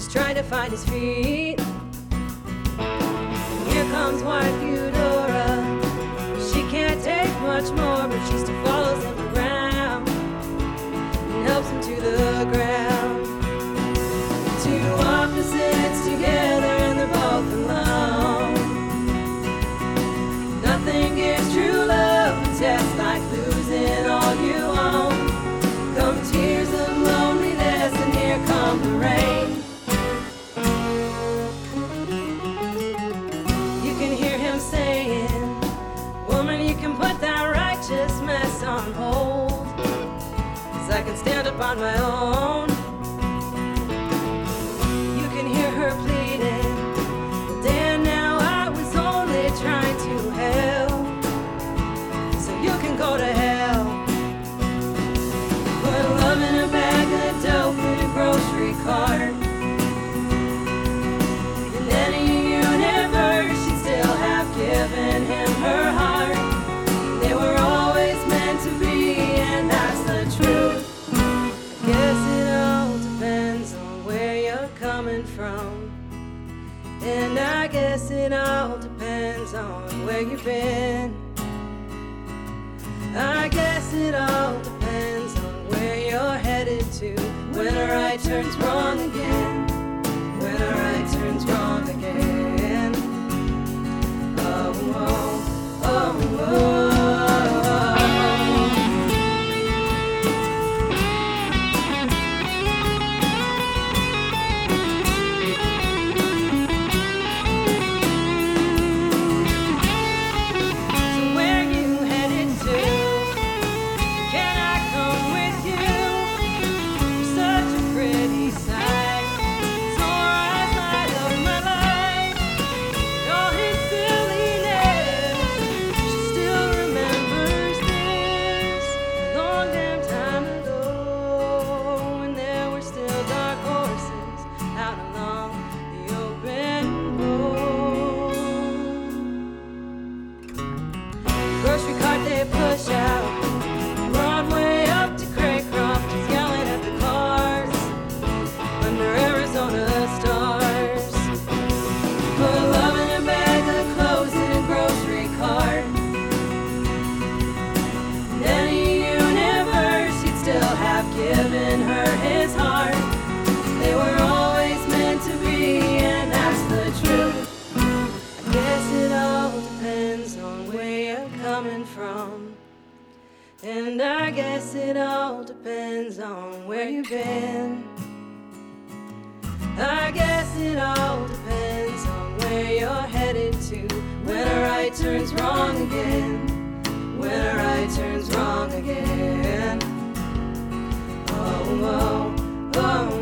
trying to find his feet. Here comes wife Eudora. She can't take much more, but she still follows him around and helps him to the ground. Two opposites together and they're both alone. Nothing gives true love a test like losing all you own. Come tears of loneliness and here come the rain. You can hear him saying, woman, you can put that righteous mess on hold, 'cause I can stand up on my own. You can hear her pleading, Dan, now I was only trying to help, so you can go to hell. Put love in a bag of dope in a grocery cart. In any universe, she'd still have given him her heart. They were always meant to be, and that's the truth. I guess it all depends on where you're coming from. And I guess it all depends on where you've been. I guess it all depends on where you're headed to. When a right turns wrong again. When a right turns wrong again. Oh, oh, oh, oh. Grocery cart they push out, Broadway up to Craycroft, just yelling at the cars under Arizona stars. Put love in a bag of clothes in a grocery cart. In any universe, he'd still have given her his heart. They were always meant to be, and that's the truth. I guess it all depends on where you're coming from. And I guess it all depends on where you've been. I guess it all depends on where you're headed to. When a right turns wrong again. When a right turns wrong again. Oh, oh, oh.